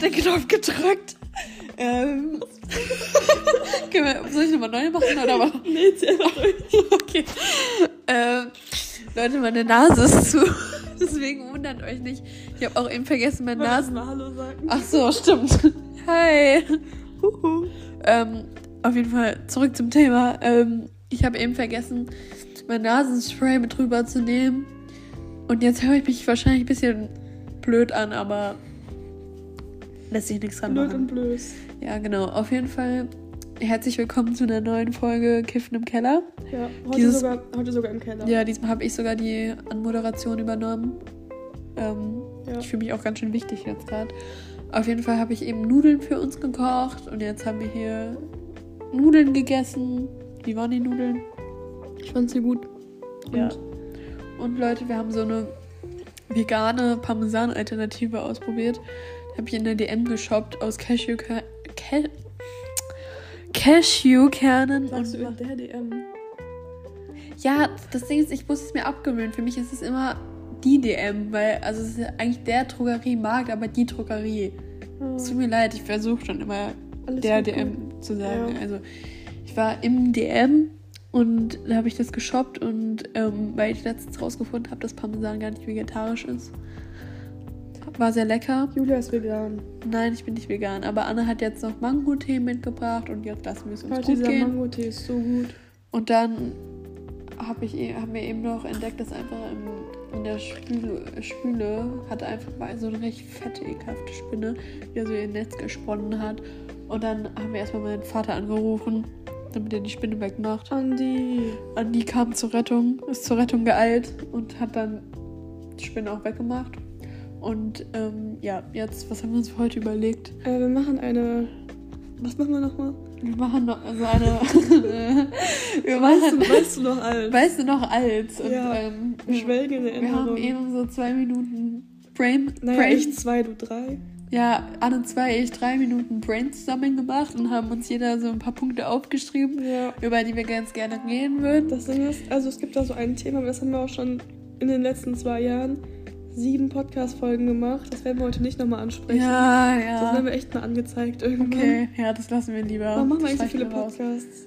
den Knopf gedrückt. Soll ich nochmal neu machen oder was? Nee, zieh einfach durch. Okay. Leute, meine Nase ist zu. Deswegen wundert euch nicht. Ich habe auch eben vergessen, meine Nase. Mal Hallo sagen. Ach so, stimmt. Hi. Auf jeden Fall zurück zum Thema. Ich habe eben vergessen, mein Nasenspray mit rüber zu nehmen. Und jetzt höre ich mich wahrscheinlich ein bisschen blöd an, aber lässt sich nichts dran machen. Blöd und blöd. Ja, genau. Auf jeden Fall herzlich willkommen zu einer neuen Folge Kiffen im Keller. Ja, heute sogar im Keller. Ja, diesmal habe ich sogar die Anmoderation übernommen. Ich fühle mich auch ganz schön wichtig jetzt gerade. Auf jeden Fall habe ich eben Nudeln für uns gekocht und jetzt haben wir hier Nudeln gegessen. Wie waren die Nudeln? Ich fand sie gut. Ja. Und Leute, wir haben so eine vegane Parmesan-Alternative ausprobiert. Die habe ich in der DM geshoppt aus Cashewkernen. Sagst du in der DM? Ja, das Ding ist, ich muss es mir abgewöhnen. Für mich ist es immer die DM, weil also es ist eigentlich der Drogeriemarkt, aber die Drogerie. Es tut mir leid, ich versuche schon immer Alles der gut. DM zu sagen. Ja. Also ich war im DM und da habe ich das geshoppt und weil ich letztens rausgefunden habe, dass Parmesan gar nicht vegetarisch ist. War sehr lecker. Julia ist vegan. Nein, ich bin nicht vegan, aber Anne hat jetzt noch Mangotee mitgebracht und jetzt lassen wir es uns gut Dieser gehen. Mangotee ist so gut. Und dann haben wir eben noch entdeckt, dass einfach in der Spüle hatte einfach mal so eine richtig fette, ekelhafte Spinne, die so ihr Netz gesponnen hat. Und dann haben wir erstmal meinen Vater angerufen, damit er die Spinne wegmacht. Andi kam ist zur Rettung geeilt und hat dann die Spinne auch weggemacht. Und jetzt, was haben wir uns für heute überlegt? wir machen eine... Was machen wir nochmal? Wir machen noch so eine... Weißt du noch alles? Weißt du noch alles? Und, Ja, schwelge in wir Erinnerung. haben eben so 2 Minuten ich 2, du 3. Ja, Anne 2, ich 3 Minuten Brainstorming gemacht und haben uns jeder so ein paar Punkte aufgeschrieben, über die wir ganz gerne reden würden. Das Ding ist, also es gibt da so ein Thema, das haben wir auch schon in den letzten 2 Jahren 7 Podcast-Folgen gemacht. Das werden wir heute nicht nochmal ansprechen. Ja. Das werden wir echt mal angezeigt irgendwann. Okay, ja, das lassen wir lieber. Warum machen wir Das eigentlich so viele streichen wir raus. Podcasts?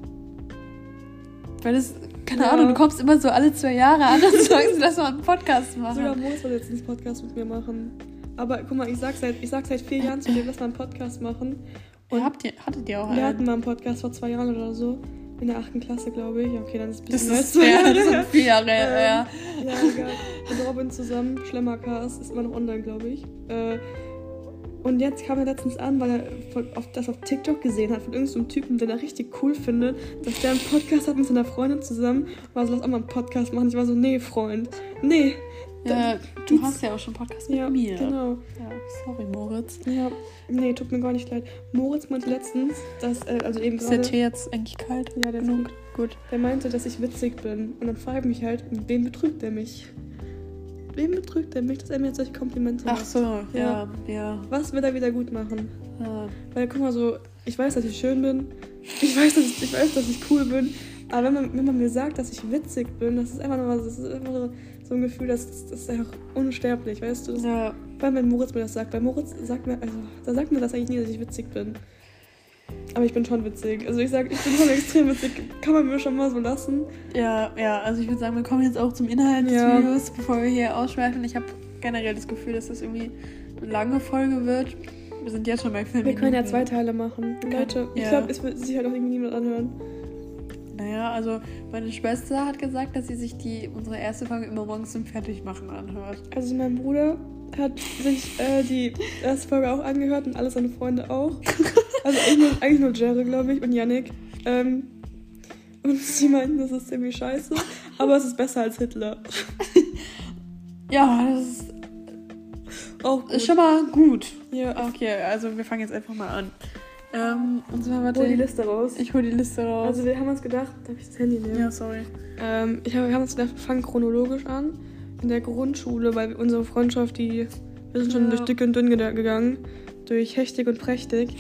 Weil das, keine Ahnung, du kommst immer so alle 2 Jahre an und sagst, lass mal einen Podcast machen. Sogar Moritz wollte jetzt einen Podcast mit mir machen. Aber guck mal, ich sag seit 4 Jahren zu dir, lass mal einen Podcast machen. Und hattet ihr auch wir einen? hatten mal einen Podcast vor 2 Jahren oder so. In der 8. Klasse, glaube ich. Ja, okay, dann ist es ein Das bisschen mehr als 2 Jahre. das sind 4 Jahre, ja. Ja, egal. Mit Robin zusammen, Schlemmercast, ist immer noch online, glaube ich. Und jetzt kam er letztens an, weil er das auf TikTok gesehen hat von irgendeinem Typen, den er richtig cool findet, dass der einen Podcast hat mit seiner Freundin zusammen. War so, lass auch mal einen Podcast machen. Ich war so, nee, Freund. Nee. Ja, du hast ja auch schon einen Podcast mit mir. Genau. Ja, sorry, Moritz. Ja, nee, tut mir gar nicht leid. Moritz meinte letztens, dass, also eben Ist gerade... der Tee jetzt eigentlich kalt? Ja, der ist gut. Der meinte, dass ich witzig bin. Und dann frage ich mich halt, wem betrügt er mich? Wem betrügt er mich, dass er mir jetzt solche Komplimente macht? Ach so, ja. Was will er wieder gut machen? Ja. Weil, guck mal so, ich weiß, dass ich schön bin. Ich weiß, dass ich cool bin. Aber wenn man mir sagt, dass ich witzig bin, das ist einfach nur was, das ist einfach so ein Gefühl, das ist einfach unsterblich, weißt du? Ja. Weil wenn Moritz mir das sagt, weil Moritz sagt mir, also, da sagt mir das eigentlich nie, dass ich witzig bin. Aber ich bin schon witzig. Also ich bin schon extrem witzig. Kann man mir schon mal so lassen. Ja, also ich würde sagen, wir kommen jetzt auch zum Inhalt des Videos, bevor wir hier ausschweifen. Ich habe generell das Gefühl, dass das irgendwie eine lange Folge wird. Wir sind jetzt schon bei 4 Minuten. Wir können ja 2 Teile machen. Leute, ich glaube, es wird sich halt auch irgendwie niemand anhören. Naja, also meine Schwester hat gesagt, dass sie sich unsere erste Folge immer morgens zum Fertigmachen anhört. Also mein Bruder hat sich die erste Folge auch angehört und alle seine Freunde auch. Also eigentlich nur Jerry, glaube ich, und Yannick. Und sie meinten, das ist ziemlich scheiße, aber es ist besser als Hitler. Ja, das ist auch gut. Ist schon mal gut. Ja. Okay, also wir fangen jetzt einfach mal an. Und zwar, Hol die Liste raus. Ich hol die Liste raus. Also wir haben uns gedacht, darf ich das Handy nehmen? Ja, sorry. Wir haben uns gedacht, wir fangen chronologisch an. In der Grundschule, weil unsere Freundschaft, wir sind schon durch dick und dünn gegangen. Durch hechtig und prächtig.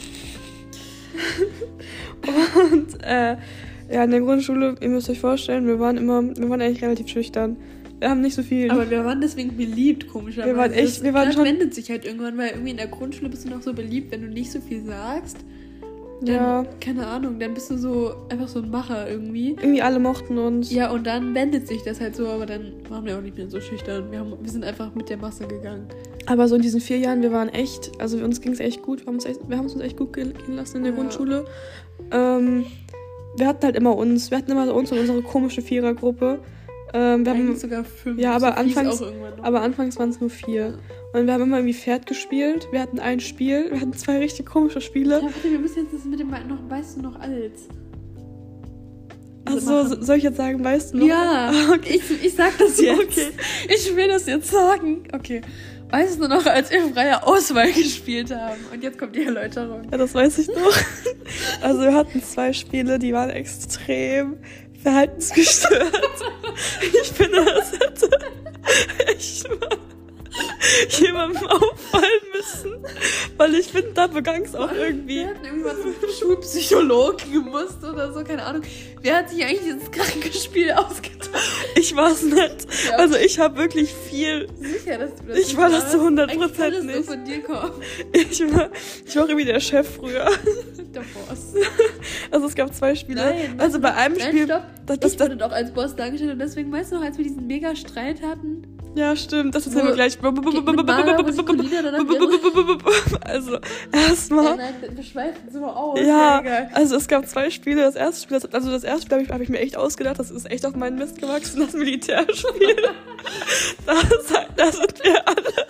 Und in der Grundschule, ihr müsst euch vorstellen, wir waren eigentlich relativ schüchtern. Wir haben nicht so viel. Aber wir waren deswegen beliebt, komischerweise. Wir waren schon... wendet sich halt irgendwann, weil irgendwie in der Grundschule bist du noch so beliebt, wenn du nicht so viel sagst. Dann, ja. Keine Ahnung, dann bist du so einfach so ein Macher irgendwie. Irgendwie alle mochten uns. Ja, und dann wendet sich das halt so, aber dann waren wir auch nicht mehr so schüchtern. Wir sind einfach mit der Masse gegangen. Aber so in diesen 4 Jahren, wir waren echt, also uns ging es echt gut. Wir haben es uns echt gut gehen lassen in der Grundschule. Wir hatten halt immer uns. Wir hatten immer so uns und unsere komische Vierergruppe. Wir haben sogar 5. Ja, aber so anfangs waren es nur 4. Und wir haben immer irgendwie Pferd gespielt. Wir hatten ein Spiel. Wir hatten 2 richtig komische Spiele. Ja, warte, wir müssen jetzt das mit dem weißt du noch als? Also, soll ich jetzt sagen, weißt du noch? Ja, okay. Ich sag das jetzt. Okay. Ich will das jetzt sagen. Okay. Weißt du noch, als wir freie Auswahl gespielt haben? Und jetzt kommt die Erläuterung. Ja, das weiß ich noch. Also wir hatten 2 Spiele, die waren extrem verhaltensgestört. Ich finde, das hätte echt mal jemandem auffallen müssen. Weil ich finde, da begann es auch irgendwie. Wir hatten irgendwann zum Schulpsychologen gemusst oder so, keine Ahnung. Wer hat sich eigentlich dieses kranke Spiel ausgedacht? Ich war es nicht. Ja. Also ich habe wirklich viel... Sicher, dass du das Ich war das zu 100% nicht. nicht. Von dir kommen. Ich war irgendwie der Chef früher. Der Boss. Also es gab 2 Spiele. Nein, also bei einem Spiel... Stopp. Ich wurde doch als Boss dargestellt und deswegen, weißt du noch, als wir diesen mega Streit hatten? Ja, stimmt. Das erzählen wir gleich. Also, erstmal... Nein, wir schweifen so aus. Ja, also es gab 2 Spiele. Das erste Spiel habe ich mir echt ausgedacht. Das ist echt auf meinen Mist gewachsen, das Militärspiel. Da sind wir alle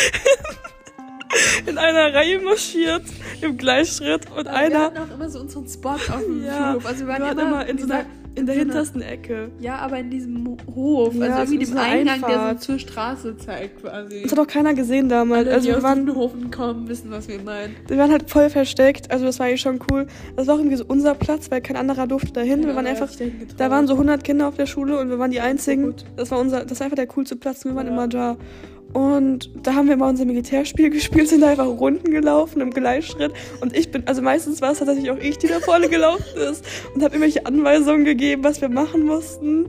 in einer Reihe marschiert, im Gleichschritt. Und aber wir hatten auch immer so unseren Spot auf dem Schulhof. Also wir waren immer in der hintersten Ecke. Ja, aber in diesem Hof. Ja, also irgendwie dem Eingang, Einfahrt. der so zur Straße zeigt quasi. Das hat auch keiner gesehen damals. Alle, also die wir aus waren dem Hof kommen, wissen, was wir meinen. Wir waren halt voll versteckt. Also das war eigentlich schon cool. Das war auch irgendwie so unser Platz, weil kein anderer durfte dahin. Ja, wir waren einfach... Da waren so 100 Kinder auf der Schule und wir waren die Einzigen. Das war einfach der coolste Platz. Wir waren immer da. Und da haben wir immer unser Militärspiel gespielt, sind da einfach Runden gelaufen im Gleichschritt. Und also meistens war es tatsächlich auch ich, die da vorne gelaufen ist und habe irgendwelche Anweisungen gegeben, was wir machen mussten.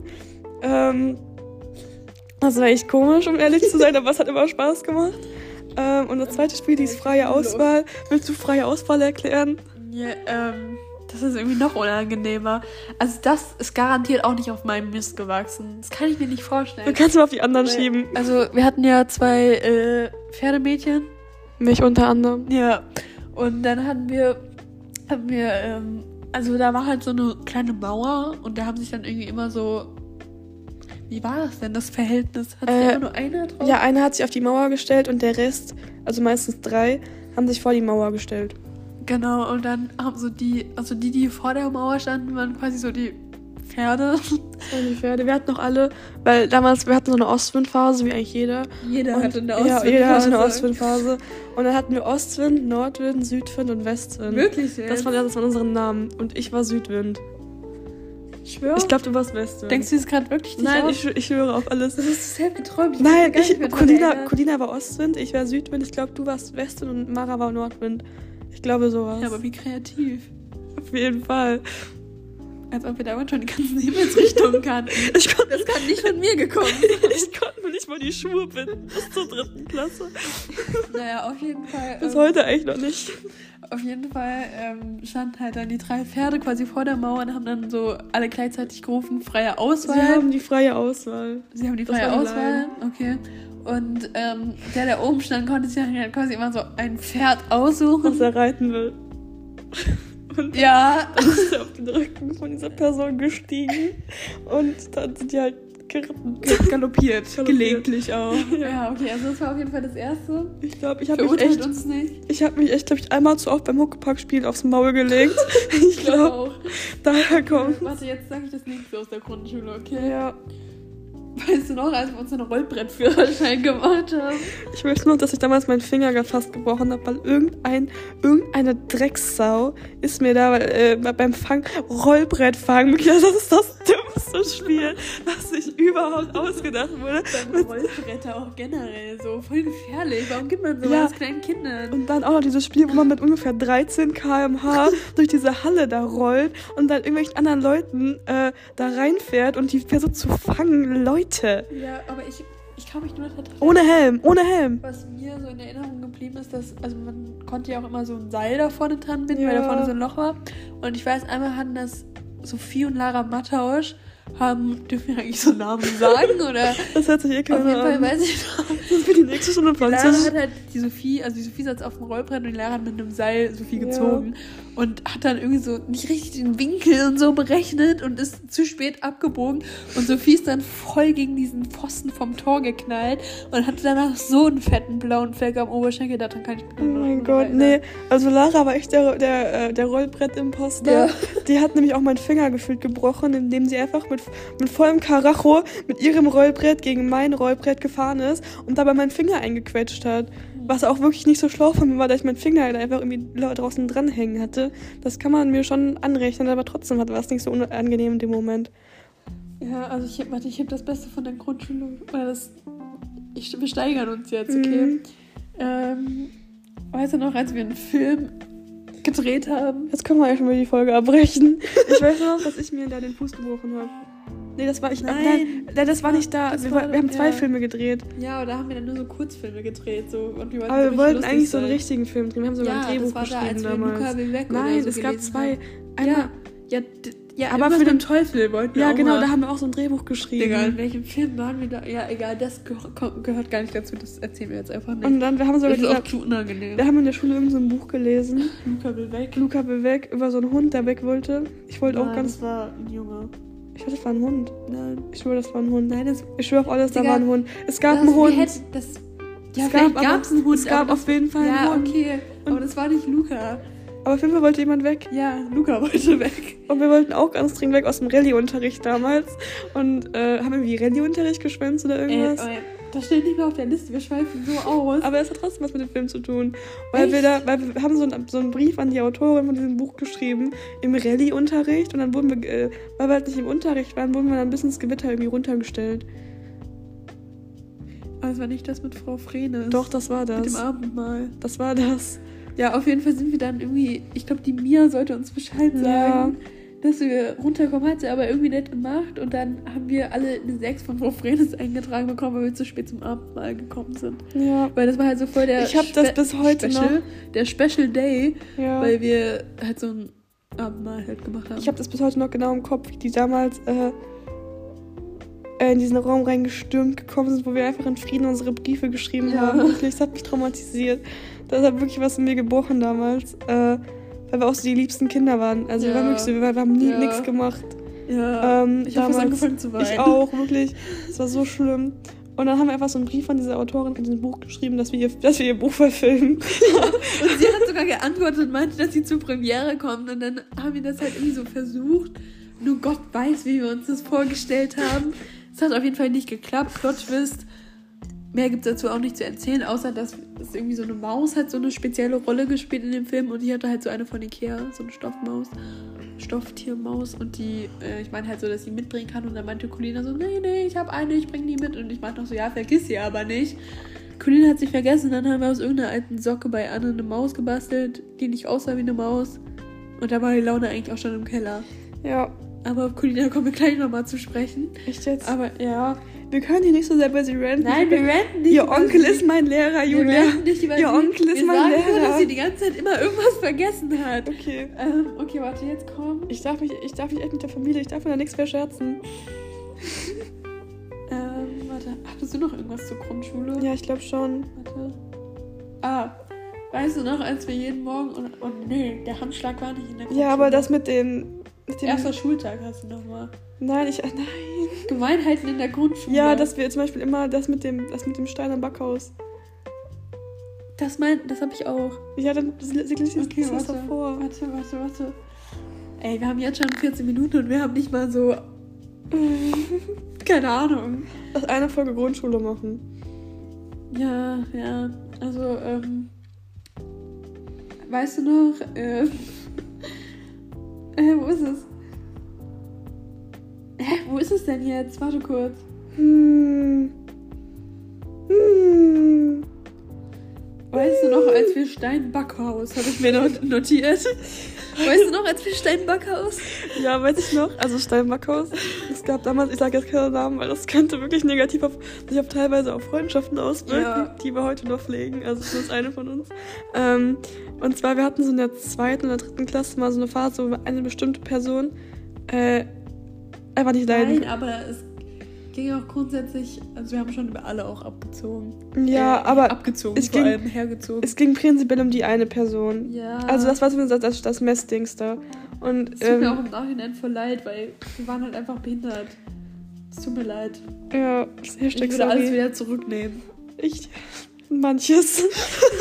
Das war echt komisch, um ehrlich zu sein, aber es hat immer Spaß gemacht. Und das zweite Spiel, die ist freie Auswahl. Willst du freie Auswahl erklären? Ja, das ist irgendwie noch unangenehmer. Also das ist garantiert auch nicht auf meinem Mist gewachsen. Das kann ich mir nicht vorstellen. Du kannst mal auf die anderen schieben. Also wir hatten ja 2 Pferdemädchen. Mich unter anderem. Ja. Und dann haben wir also da war halt so eine kleine Mauer und da haben sich dann irgendwie immer so... Wie war das denn, das Verhältnis? Hat sich immer nur einer drauf? Ja, einer hat sich auf die Mauer gestellt und der Rest, also meistens 3, haben sich vor die Mauer gestellt. Genau, und dann haben so die vor der Mauer standen, waren quasi so die Pferde. Die Pferde. Wir hatten noch alle, weil damals, wir hatten so eine Ostwindphase, wie eigentlich jeder. Jeder hatte eine Ostwindphase. Ja, jeder hatte eine Ostwindphase. Und dann hatten wir Ostwind, Nordwind, Südwind und Westwind. Wirklich jetzt? Das waren unsere Namen. Und ich war Südwind. Ich schwöre? Ich glaube, du warst Westwind. Denkst du das gerade wirklich nicht? Nein, ich schwöre auf alles. Das ist selbst geträumt. Nein, Colina war Ostwind, ich war Südwind. Ich glaube, du warst Westwind und Mara war Nordwind. Ich glaube sowas. Ja, aber wie kreativ. Auf jeden Fall. Als ob wir damals schon die ganzen Himmelsrichtungen kannten. Das kann nicht von mir gekommen sein. Ich konnte mir nicht mal die Schuhe binden. Bis zur 3. Klasse. Naja, auf jeden Fall. Bis heute eigentlich noch nicht. Auf jeden Fall standen halt dann die 3 Pferde quasi vor der Mauer und haben dann so alle gleichzeitig gerufen, freie Auswahl. Sie haben die freie Auswahl. Okay. Und der oben stand, konnte sich dann quasi immer so ein Pferd aussuchen. Was er reiten will. Und ja. Dann ist er auf den Rücken von dieser Person gestiegen. Und dann sind die halt geritten. Galoppiert. Gelegentlich auch. Ja, okay, also das war auf jeden Fall das Erste. Ich glaube, ich habe mich echt, glaube ich, einmal zu oft beim Huckepack-Spielen aufs Maul gelegt. Ich glaube auch. Daher kommt. Warte, jetzt sage ich das nächste aus der Grundschule, okay? Ja. Weißt du noch, als wir uns einen Rollbrettführerschein gemacht haben? Ich weiß noch, dass ich damals meinen Finger fast gebrochen habe, weil irgendeine Dreckssau ist mir da beim Rollbrettfahren, das ist das Dummste. dümmste Spiel, was sich überhaupt ausgedacht wurde. Beim Rollbretter auch generell so voll gefährlich. Warum gibt man sowas Ja. kleinen Kindern? Und dann auch noch dieses Spiel, wo man mit ungefähr 13 km/h durch diese Halle da rollt und dann irgendwelchen anderen Leuten da reinfährt und die versucht zu fangen. Leute. Ja, aber ich kann mich nur daran Ohne Helm. Was mir so in Erinnerung geblieben ist, dass, also man konnte ja auch immer so ein Seil da vorne dran binden, Ja. weil da vorne so ein Loch war. Und ich weiß, einmal hatten das Sophie und Lara Mattausch, dürfen wir eigentlich so Namen sagen, oder? Das hört sich Auf ekelhaft jeden Fall an. weiß ich noch. Das ist für die nächste Stunde Lara Französisch. hat halt die Sophie saß auf dem Rollbrett und die Lara hat mit einem Seil Sophie gezogen und hat dann irgendwie so nicht richtig den Winkel und so berechnet und ist zu spät abgebogen und Sophie ist dann voll gegen diesen Pfosten vom Tor geknallt und hatte danach so einen fetten blauen Fleck am Oberschenkel, daran kann ich mich Oh noch mein Gott, erinnern. nee. Also Lara war echt der Rollbrett-Imposter. Ja. Die hat nämlich auch meinen Finger gefühlt gebrochen, indem sie einfach mit vollem Karacho mit ihrem Rollbrett gegen mein Rollbrett gefahren ist und dabei meinen Finger eingequetscht hat. Was auch wirklich nicht so schlau von mir war, dass ich meinen Finger halt einfach irgendwie draußen dranhängen hatte. Das kann man mir schon anrechnen, aber trotzdem war es nicht so unangenehm in dem Moment. Ja, also ich heb das Beste von der Grundschule. Wir steigern uns jetzt, okay? Weißt du noch, als wir einen Film gedreht haben? Jetzt können wir ja schon mal die Folge abbrechen. Ich weiß noch, dass ich mir da den Fuß gebrochen habe. Nee, das war ich. Nein, Nein, das war nicht da. das Wir war- haben 2 ja. Filme gedreht. Ja, aber da haben wir dann nur so Kurzfilme gedreht. So, und die Aber wir so wollten lustig eigentlich so einen sein. richtigen Film drehen. Wir haben sogar ein Drehbuch das war da, als geschrieben wir damals. Luca will weg Nein, oder so es gab gelesen 2. haben. Einmal, Ja, aber aber für für den- den Teufel wollten wir ja, auch genau, mal. da haben wir auch so ein Drehbuch geschrieben. Digga, in welchem Film waren wir da? Ja, egal, das gehört gar nicht dazu. Das erzählen wir jetzt einfach nicht. Und dann, wir haben sogar das ist auch gesagt, zu unangenehm. wir haben in der Schule irgend so ein Buch gelesen. Luca will weg. Luca will weg, über so einen Hund, der weg wollte. Ich wollte auch ganz. Das war ein Junge. Ich dachte, das war ein Hund. Nein. Ich schwöre, das war ein Hund. Nein, das Ich schwöre auf alles, da Digga, war ein Hund. Es gab das, einen Hund. wir hätten das. Ja, Es vielleicht gab gab es einen Hund. Es gab aber auf jeden Fall das, einen ja, Hund. okay. Aber das war nicht Luca. Aber auf jeden Fall wollte jemand weg. Ja, Luca wollte weg. Und wir wollten auch ganz dringend weg aus dem Rallye-Unterricht damals. Und haben irgendwie Rallye-Unterricht geschwänzt oder irgendwas. Das steht nicht mehr auf der Liste. Wir schweifen so aus. Aber es hat trotzdem was mit dem Film zu tun. Weil wir haben so einen Brief an die Autorin von diesem Buch geschrieben im Rallye-Unterricht. Und dann wurden wir, weil wir halt nicht im Unterricht waren, wurden wir dann bis ins Gewitter irgendwie runtergestellt. Aber es war nicht das mit Frau Frenes. Doch, das war Mit dem das. Abendmahl. Das war das. Ja, auf jeden Fall sind wir dann irgendwie, ich glaube, die Mia sollte uns Bescheid sagen, dass wir runterkommen. Hat sie aber irgendwie nicht gemacht. Und dann haben wir alle eine 6 von Frau Frenes eingetragen bekommen, weil wir zu spät zum Abendmahl gekommen sind. Ja. Weil das war halt so voll der Ich hab das bis heute der Special Day, Ja. weil wir halt so ein Abendmahl halt gemacht haben. Ich habe das bis heute noch genau im Kopf, wie die damals in diesen Raum reingestürmt gekommen sind, wo wir einfach in Frieden unsere Briefe geschrieben Ja. haben. Wirklich, das hat mich traumatisiert. Das hat wirklich was in mir gebrochen damals. Weil wir auch so die liebsten Kinder waren. Also wir Ja. waren wirklich so, wir haben nie Ja. nichts gemacht. Ja, ich habe fast damals. angefangen zu weinen. Ich auch, wirklich. Es war so schlimm. Und dann haben wir einfach so einen Brief von dieser Autorin von diesem Buch geschrieben, dass wir ihr Buch verfilmen. Und sie hat sogar geantwortet und meinte, dass sie zur Premiere kommt. Und dann haben wir das halt irgendwie so versucht. Nur Gott weiß, wie wir uns das vorgestellt haben. Es hat auf jeden Fall nicht geklappt. Plot-Twist. Mehr gibt es dazu auch nicht zu erzählen, außer dass es irgendwie so eine Maus hat so eine spezielle Rolle gespielt in dem Film. Und die hatte halt so eine von Ikea, so eine Stoffmaus. Stofftiermaus. Und die, ich meine halt so, dass sie mitbringen kann. Und dann meinte Colina so, nee, ich habe eine, ich bringe die mit. Und ich meinte noch so, ja, vergiss sie aber nicht. Colina hat sich vergessen. Dann haben wir aus irgendeiner alten Socke bei Anne eine Maus gebastelt, die nicht aussah wie eine Maus. Und da war die Laune eigentlich auch schon im Keller. Ja, Aber auf Colina kommen wir gleich nochmal zu sprechen. echt jetzt? Aber ja. Wir können hier nicht so sehr bei sie ranten. Nein, wir ranten nicht. Ihr über Onkel sie. ist mein Lehrer, Wir Julia. ranten nicht über Ihr sie. Onkel ist wir mein sagen nur, Lehrer. dass sie die ganze Zeit immer irgendwas vergessen hat. Okay. Okay, warte, jetzt komm. Ich darf mich echt mit der Familie, ich darf mir da nichts verscherzen. Warte, hattest du noch irgendwas zur Grundschule? Ja, ich glaube schon. Warte. Weißt du noch, als wir jeden Morgen und nee, der Handschlag war nicht in der Grundschule. Ja, aber das mit dem Erster Schultag hast du nochmal. Nein. Gemeinheiten in der Grundschule. Ja, dass wir zum Beispiel immer das mit dem Stein am Backhaus. Das habe ich auch. Ja, dann sie liest Okay, das warte. davor. Warte. Ey, wir haben jetzt schon 14 Minuten und wir haben nicht mal so. Keine Ahnung. Lass eine Folge Grundschule machen. Ja. Also, weißt du noch, wo ist es? wo ist es denn jetzt? Warte kurz. Weißt du noch, als wir Steinbackhaus, habe ich mir notiert. Weißt du noch, als wir Steinbackhaus? Ja, weiß ich noch. Also Steinbackhaus. Es gab damals, ich sage jetzt keinen Namen, weil das könnte wirklich negativ sich auf teilweise auf Freundschaften auswirken, die wir heute noch pflegen. Also das ist eine von uns. Und zwar, wir hatten so in der 2. oder 3. Klasse mal so eine Phase, wo eine bestimmte Person einfach nicht leiden. Nein, aber es ging auch grundsätzlich, also wir haben schon über alle auch abgezogen. Ja, aber abgezogen, vor allem hergezogen. Es ging prinzipiell um die eine Person. Ja. Also das war zumindest das Messdings da. Und, es tut mir auch im Nachhinein voll leid, weil wir waren halt einfach behindert. Es tut mir leid. Ja, ich würde alles wieder zurücknehmen. Manches.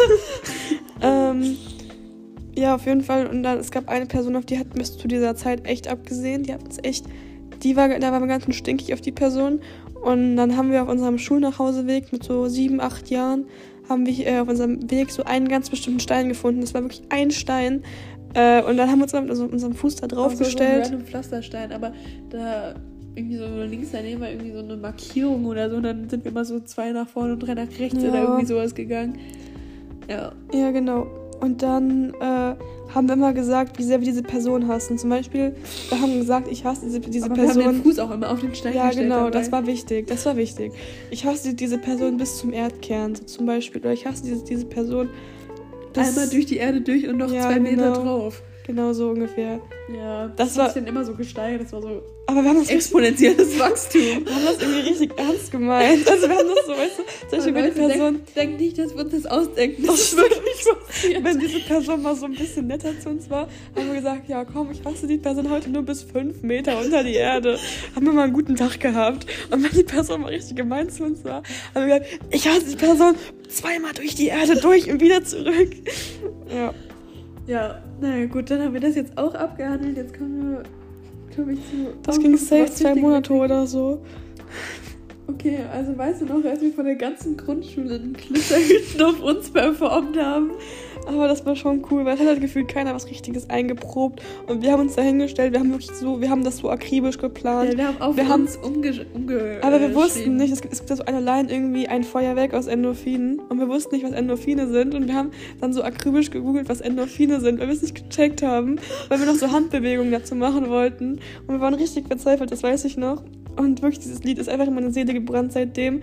Ja, auf jeden Fall. Und dann, es gab eine Person, auf die hatten wir zu dieser Zeit echt abgesehen. Die hat uns echt, da waren wir ganz schön stinkig auf die Person. Und dann haben wir auf unserem Schulnachhauseweg mit so 7, 8 Jahren, haben wir auf unserem Weg so einen ganz bestimmten Stein gefunden. Das war wirklich ein Stein. Und dann haben wir uns mit unserem Fuß da drauf gestellt. So ein Pflasterstein, aber da irgendwie so links daneben war irgendwie so eine Markierung oder so. Und dann sind wir immer so 2 nach vorne und 3 nach rechts oder irgendwie sowas gegangen. Ja. Ja, genau. Und dann haben wir immer gesagt, wie sehr wir diese Person hassen. Zum Beispiel, wir haben gesagt, ich hasse diese aber Person. Wir haben den Fuß auch immer auf den Stein gestellt. Ja, genau, dabei. das war wichtig. Ich hasse diese Person bis zum Erdkern, so zum Beispiel. Oder ich hasse diese Person einmal durch die Erde durch und noch 2 Meter drauf. Genau so ungefähr. Ja, das war dann immer so gesteigert, das war so aber wir haben das exponentielles Wachstum. Wir haben das irgendwie richtig ernst gemeint. Also wir haben das so, weißt du, zum Beispiel, wenn die Person... Denk nicht, dass wir uns das ausdenken. Das ist wirklich passiert. Wenn diese Person mal so ein bisschen netter zu uns war, haben wir gesagt, ja komm, ich hasse die Person heute nur bis 5 Meter unter die Erde. Haben wir mal einen guten Tag gehabt. Und wenn die Person mal richtig gemein zu uns war, haben wir gesagt, ich hasse die Person 2-mal durch die Erde durch und wieder zurück. Ja. Ja, naja gut, dann haben wir das jetzt auch abgehandelt. Jetzt kommen wir, glaube ich, zu... Das ging safe 2 Monate oder so. Okay, also weißt du noch, als wir von der ganzen Grundschule einen Glitterhüten auf uns performt haben? Aber das war schon cool, weil es hat halt gefühlt keiner was Richtiges eingeprobt. Und wir haben uns da hingestellt, wir haben das so akribisch geplant. Ja, wir haben uns aber wir wussten nicht, es gibt da so eine Line irgendwie, ein Feuerwerk aus Endorphinen. Und wir wussten nicht, was Endorphine sind. Und wir haben dann so akribisch gegoogelt, was Endorphine sind, weil wir es nicht gecheckt haben. Weil wir noch so Handbewegungen dazu machen wollten. Und wir waren richtig verzweifelt, das weiß ich noch. Und wirklich, dieses Lied ist einfach in meine Seele gebrannt seitdem.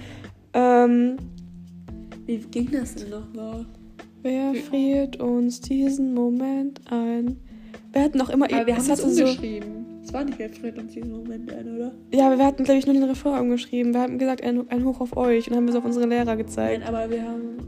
Wie ging das denn nochmal? Wer friert uns diesen Moment ein? Wir hatten auch immer... Aber wir haben das umgeschrieben. Es war nicht, wer friert uns diesen Moment ein, oder? Ja, aber wir hatten, glaube ich, nur den Refrain umgeschrieben. Wir haben gesagt, ein Hoch auf euch. Und dann haben wir es auf unsere Lehrer gezeigt. Nein, aber wir haben...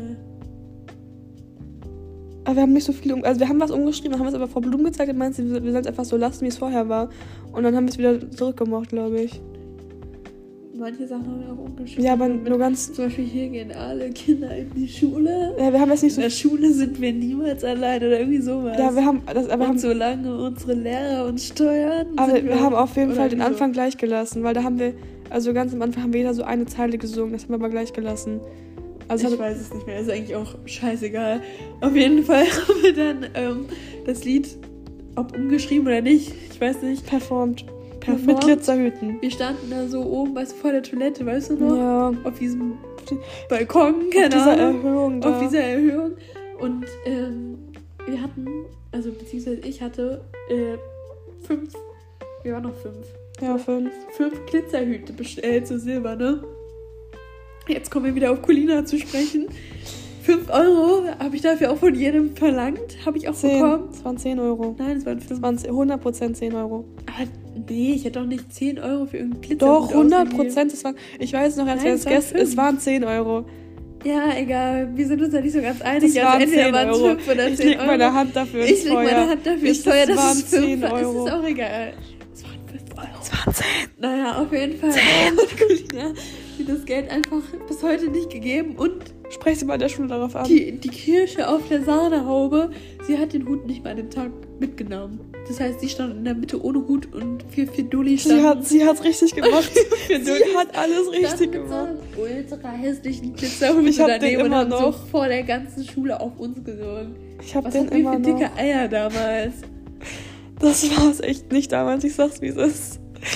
Aber wir haben nicht so viel... Also wir haben was umgeschrieben, dann haben wir es aber Frau Blum gezeigt. Und meinte sie, wir sollen es einfach so lassen, wie es vorher war. Und dann haben wir es wieder zurückgemacht, glaube ich. Manche Sachen haben wir auch umgeschrieben. Ja, aber nur ganz... Zum Beispiel, hier gehen alle Kinder in die Schule. Ja, wir haben das nicht so... In der Schule sind wir niemals allein oder irgendwie sowas. Ja, wir haben... solange unsere Lehrer uns steuern... Aber wir haben auf jeden Fall den Anfang gleich gelassen, weil da haben wir... Also ganz am Anfang haben wir jeder so eine Zeile gesungen, das haben wir aber gleich gelassen. Also ich weiß es nicht mehr, ist eigentlich auch scheißegal. Auf jeden Fall haben wir dann das Lied, ob umgeschrieben oder nicht, ich weiß nicht, performt. Mit Glitzerhüten. Wir standen da so oben, weißt du, vor der Toilette, weißt du noch? Ja. Auf diesem Balkon, keine Ahnung. Auf dieser Erhöhung. Und wir hatten, also beziehungsweise ich hatte 5, wir waren noch 5. Ja, 5. 5 Glitzerhüte bestellt, so silber, ne? Jetzt kommen wir wieder auf Colina zu sprechen. 5 Euro habe ich dafür auch von jedem verlangt. Habe ich auch 10. bekommen. Es waren 10 Euro. Nein, es waren 5. Es waren 100% 10 Euro. Aber nee, ich hätte doch nicht 10 Euro für irgendeinen Glitzer. Doch, 100%. Ich weiß noch, als wir das gestern... Es waren 10 Euro. Ja, egal. Wir sind uns da nicht so ganz einig. Das waren 10 Euro. 5 oder 10 ich leg meine Hand dafür ins Feuer. Ich leg meine Hand dafür ins Feuer, das ist 10 Euro. Das ist auch egal. Es waren 5 Euro. Es waren 10. Naja, auf jeden Fall. 10. Colina hat das Geld einfach bis heute nicht gegeben und... Sprech sie mal in der Schule darauf an. Die Kirsche auf der Sahnehaube, sie hat den Hut nicht mal an dem Tag mitgenommen. Das heißt, sie stand in der Mitte ohne Hut und für Dulli stand... Sie hat's richtig gemacht. Sie hat alles richtig gemacht. Mit so einem ultra hässlichen Glitzerhut ich hab den immer und noch. So vor der ganzen Schule auf uns gesungen. Ich hab Was den immer noch. Was für dicke Eier damals. Das war's echt nicht damals, ich sag's wie es ist. Das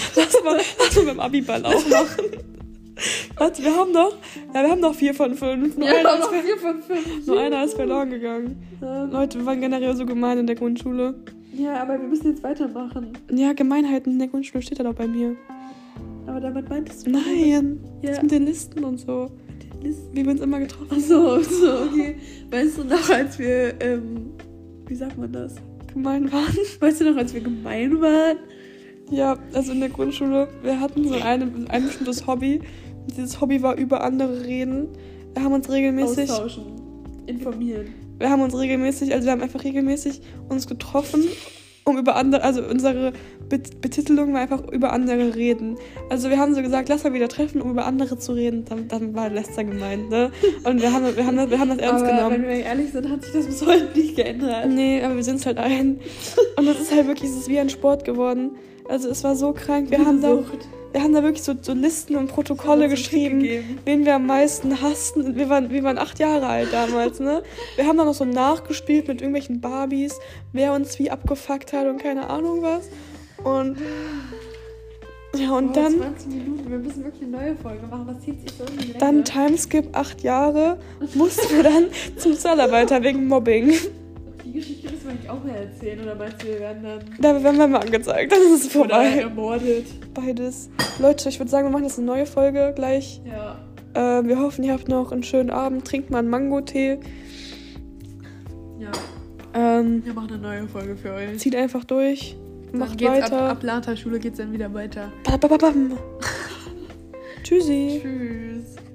Lass mal beim Abiball auch machen. Warte, wir haben noch 4 von 5. Nur einer ist verloren gegangen. Leute, wir waren generell so gemein in der Grundschule. Ja, aber wir müssen jetzt weitermachen. Ja, Gemeinheiten in der Grundschule steht da doch bei mir. Aber damit meintest du... Nein, Ja. das mit den Listen und so. Wie wir uns immer getroffen haben. So, okay. Weißt du noch, als wir, wie sagt man das? Gemein waren. Weißt du noch, als wir gemein waren? Ja, also in der Grundschule, wir hatten so ein bestimmtes Hobby. Und dieses Hobby war über andere reden. Wir haben uns regelmäßig... Austauschen. Informieren. Wir haben einfach regelmäßig uns getroffen, um über andere, also unsere Betitelung war einfach über andere reden. Also wir haben so gesagt, lass mal wieder treffen, um über andere zu reden. Dann war Lester gemeint, ne? Und wir haben das ernst aber genommen. wenn wir ehrlich sind, hat sich das bis heute nicht geändert. Nee, aber wir sind es halt ein. Und das ist halt wirklich, es ist wie ein Sport geworden. Also es war so krank. Wir haben da wirklich so Listen und Protokolle geschrieben, wen wir am meisten hassten. Wir waren 8 Jahre alt damals, ne? Wir haben dann noch so nachgespielt mit irgendwelchen Barbies, wer uns wie abgefuckt hat und keine Ahnung was. Und ja, und dann 20 Minuten, wir müssen wirklich eine neue Folge machen, das zieht sich so irgendwie länger. dann Timeskip 8 Jahre, mussten wir dann zum Sozialarbeiter wegen Mobbing. Die Geschichte müssen wir eigentlich auch mehr erzählen, oder meinst du, wir werden dann... Da werden wir mal angezeigt, dann ist es vorbei. Oder ermordet. Beides. Leute, ich würde sagen, wir machen jetzt eine neue Folge gleich. Ja. Wir hoffen, ihr habt noch einen schönen Abend. Trinkt mal einen Mango-Tee. Ja. Wir machen eine neue Folge für euch. Zieht einfach durch. Dann Macht geht's weiter. Ab Lata-Schule geht's dann wieder weiter. Tschüssi. Tschüss.